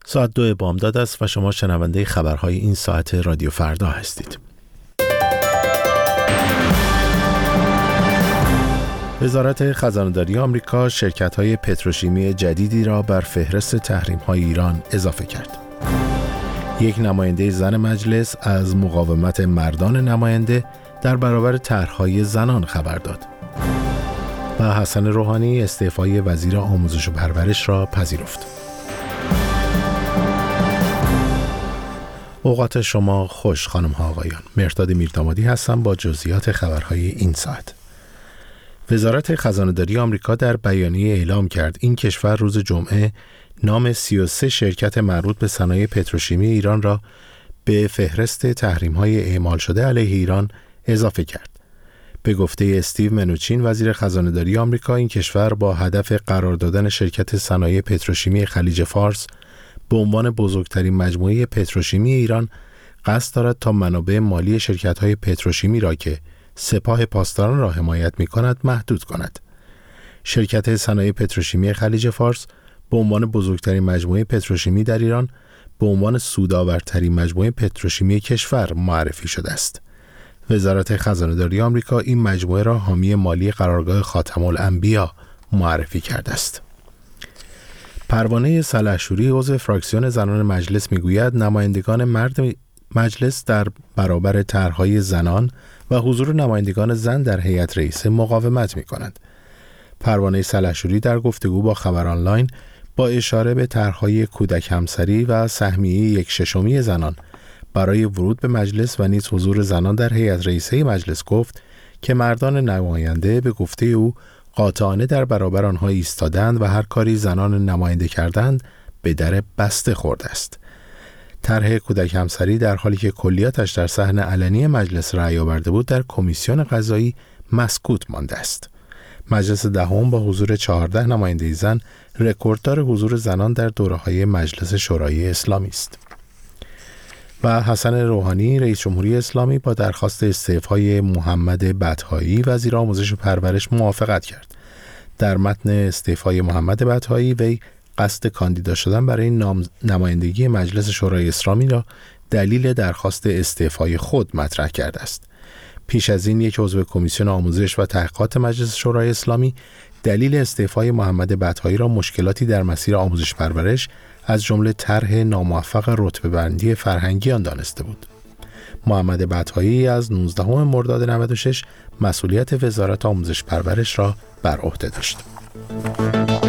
ساعت 2 بامداد است و شما شنونده خبرهای این ساعت رادیو فردا هستید. وزارت خزانه‌داری آمریکا شرکت‌های پتروشیمی جدیدی را بر فهرست تحریم‌های ایران اضافه کرد. یک نماینده زن مجلس از مقاومت مردان نماینده در برابر طرح‌های زنان خبر داد. و حسن روحانی استعفای وزیر آموزش و پرورش را پذیرفت. اوقات شما خوش خانم‌ها آقایان. مهرداد میردامادی هستم با جزئیات خبرهای این ساعت. وزارت خزانه‌داری آمریکا در بیانیه اعلام کرد این کشور روز جمعه نام 33 شرکت مربوط به صنایع پتروشیمی ایران را به فهرست تحریم‌های اعمال شده علیه ایران اضافه کرد. به گفته استیو منوچین وزیر خزانه‌داری آمریکا، این کشور با هدف قرار دادن شرکت صنایع پتروشیمی خلیج فارس به عنوان بزرگترین مجموعه پتروشیمی ایران قصد دارد تا منابع مالی شرکت‌های پتروشیمی را که سپاه پاسداران را حمایت می‌کند محدود کند. شرکت صنایع پتروشیمی خلیج فارس به عنوان بزرگترین مجموعه پتروشیمی در ایران به عنوان سودآورترین مجموعه پتروشیمی کشور معرفی شده است. وزارت خزانه‌داری آمریکا این مجموعه را حامی مالی قرارگاه خاتم الانبیا معرفی کرده است. پروانه سلحشوری عضو فراکسیون زنان مجلس میگوید نمایندگان مرد مجلس در برابر طرح‌های زنان و حضور نمایندگان زن در هیئت رئیسه مقاومت می‌کنند. پروانه سلحشوری در گفتگو با خبر آنلاین با اشاره به طرح‌های کودک همسری و سهمیه 1/6 زنان برای ورود به مجلس و نیز حضور زنان در هیئت رئیسه مجلس گفت که مردان نماینده به گفته او قاطعانه در برابر آنها ایستادند و هر کاری زنان نماینده کردند به در بسته خورده است. طرح کودک همسری در حالی که کلیاتش در صحن علنی مجلس رأی آورده بود در کمیسیون قضایی مسکوت مانده است. مجلس دهم با حضور 14 نماینده زن رکورددار حضور زنان در دوره‌های مجلس شورای اسلامی است. و حسن روحانی رئیس جمهوری اسلامی با درخواست استعفای محمد بطحایی وزیر آموزش و پرورش موافقت کرد. در متن استعفای محمد بطحایی وی قصد کاندیدا شدن برای نمایندگی مجلس شورای اسلامی را دلیل درخواست استعفای خود مطرح کرده است. پیش از این یک عضو کمیسیون آموزش و تحقیقات مجلس شورای اسلامی دلیل استعفای محمد بطحایی را مشکلاتی در مسیر آموزش پرورش از جمله طرح ناموفق رتبه بندی فرهنگی آن دانسته بود. محمد بطحایی از 19 مرداد 96 مسئولیت وزارت آموزش پرورش را بر عهده داشت.